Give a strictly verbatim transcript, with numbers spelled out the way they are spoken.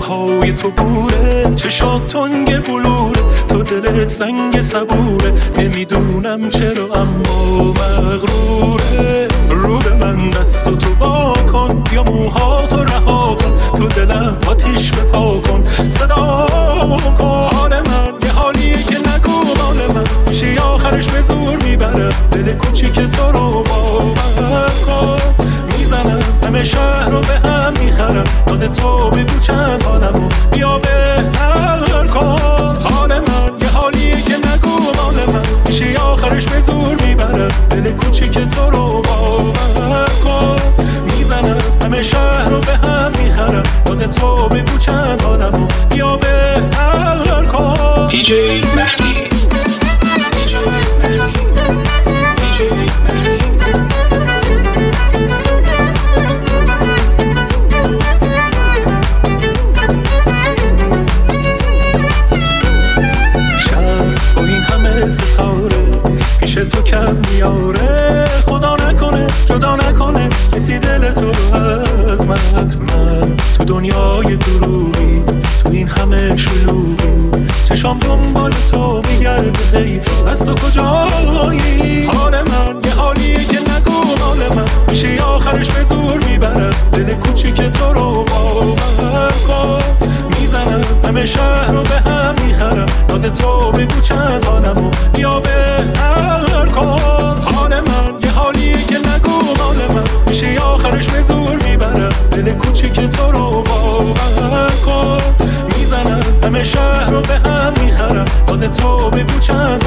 موهای تو بوره، چشات تنگ بلوره، تو دلت زنگ صبوره، نمیدونم چرا اما مغروره. رو به من دست و تو وا کن، یا موهاتو رها کن، تو دلم آتیش بپا کن، صدا کن. حال من یه حالیه که نگو مال من میشه، آخرش به زور میبرم دل کوچیک تو رو باور کن. میزنم همه شهر رو به هم میخرم، تازه تو بگو چند حالمو بیا بهتر کن. حال من یه حالیه که نگو مال من میشه، آخرش به زور میبرم دل کوچیک تو رو باور کن. میزنم همه شهر رو به هم میخرم، تازه تو بگو چند حالمو بیا بهتر کن. دی جی مهدی ستاره پیش تو کم میاره، خدا نکنه جدا نکنه کسی دل تو از من. من تو دنیای دروغی، تو این همه شلوغی، چشام دنبال تو میگرده، ای از تو کجایی؟ حال من یه حالیه که نگو مال من میشه، آخرش به زور میبرم دل کوچیک تو رو باور کن. میزنم همه شهر رو به هم میخرم، تازه تو بگو چند حالمو بیا بهتر کن. حال من یه حالیه که نگو مال من میشه، آخرش به زور میبرم دل کوچیک تو رو باور کن. میزنم همه شهر رو به هم میخرم، تازه تو بگو چند